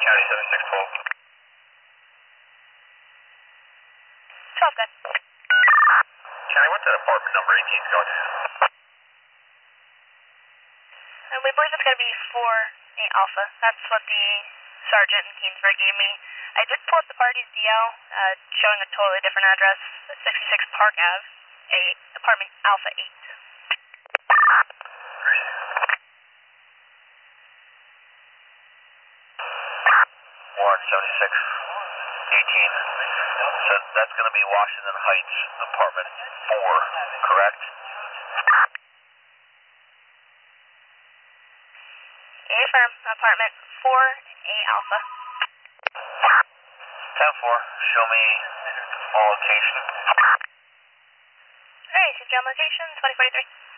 County 7612. 12 good. County, what's that apartment number 18's going to? And we believe it's going to be 4A Alpha. That's what the sergeant in Keensburg gave me. I did pull up the party's DL, showing a totally different address, 66 Park Ave, apartment Alpha 8. 7618. So that's going to be Washington Heights, apartment 4, correct? Affirm, apartment 4A Alpha. 10-4, show me all location. Alright, so jam location 2043.